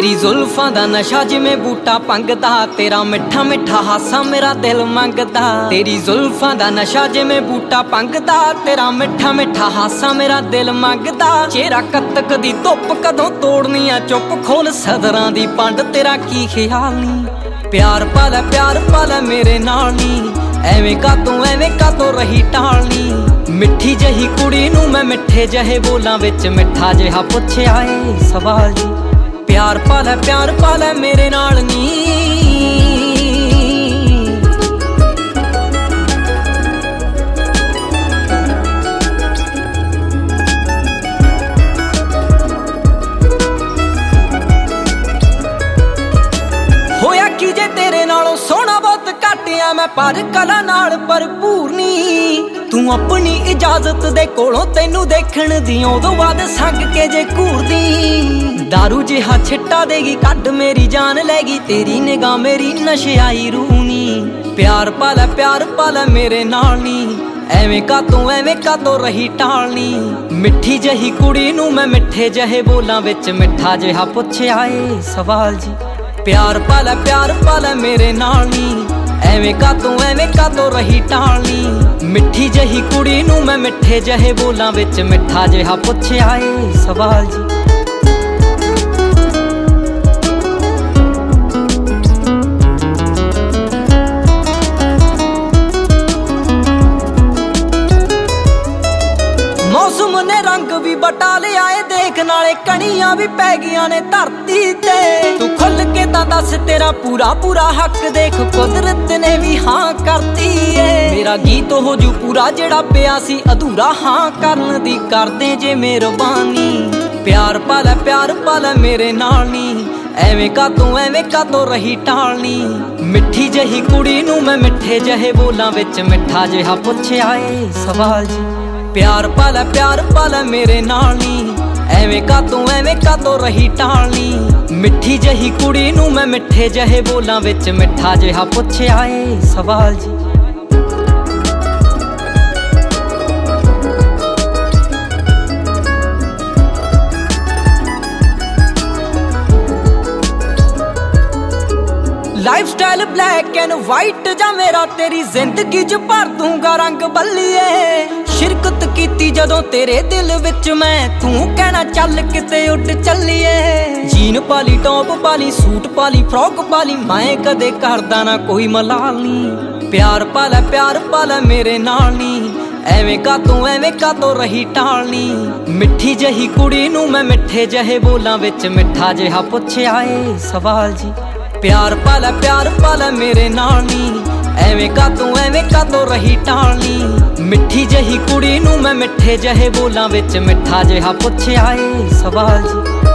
तेरी जुल्फां दा नशा जिवें बूटा पंगदा, तेरा मिठा मिठा हासा मेरा दिल मंगदा। तेरी जुल्फां दा नशा जिवें बूटा पंगदा, तेरा मिठा मिठा हासा मेरा दिल मंगदा। चेहरा कतक दी धुप कदों तोड़नी आ चुप, खोल सदरां दी पंड तेरा की ख्याल नी। प्यार पाला मेरे नाल नी, एवें कातों रही टालनी। मिठी जही कुड़ी नूं मैं मिठे जहे बोलां विच मिठा जिहा पुछया ए सवाल जी। प्यार पाला मेरे नाल नी। होया की जे तेरे नालों सोहना बहुत घट आ मैं, पर कला नाल भरपूर नी। तू अपनी इजाजत दे कोलों तैनू देखण दी उदों बाद संग के जे घूरदी। दारू जिहा छिट्टा देगी कड मेरी जान लैगी, तेरी निगाह मेरी नशयाई रूनी। प्यार पाला मेरे नाल नी, एवें कातों रही टालनी। मिठी जही कुड़ी नूं मैं मिठे जहे बोलां विच मिठा जिहा पुछया ए सवाल जी। प्यार पाला मेरे नाल नी, एवें कातों रही टालनी। मिठी जही कुड़ी नूं मैं मिठे जहे बोलां विच मिठा जिहा पुछया ए सवाल जी। मौसम ने रंग भी बटा लिया है, देख नाले कणियां भी पै गईयां ने धरती ते। तू खुल के तां दस तेरा पूरा हक, देख कुदरत ने भी हाँ करती है। मेरा गीत हो जू पूरा जेड़ा पिया सी अधूरा, हाँ करन दी कर दे जे मेहरबानी। प्यार पाला मेरे नाल नी, एवें कातों रही टालनी। मिठी जही कुड़ी नूं मैं मिठे जहे बोलां विच मिठा जिहा पुछया ए सवाल जी। प्यार पाला मेरे नाल नी, एवें कातों रही टालनी। मिठी जही कुड़ी नूं मैं मिठे जहे बोलां विच मिठा जिहा पुछया ए सवाल जी। Lifestyle black and white जा मेरा, तेरी जिंदगी च भर दूंगा रंग बल्लिए। शिरकत कीती जदों तेरे दिल विच मैं, तू कहना चल किते उड चलिए। जीन पाली टॉप पाली सूट पाली फ्रॉक पाली, मैं कदे करदा ना कोई मलाल नी। प्यार पाला मेरे नाल नी, एवें कातों रही टालनी। मिठी जही कुड़ी नूं मैं मिठे जहे बोलां विच मिठा जिहा पुछया ए सवाल जी। प्यार पाला मेरे नाल नी, एवें कातों रही टालनी। मिठी जही कुड़ी नूं मैं मिठे जहे बोलां विच मिठा जिहा पुछया ए सवाल जी।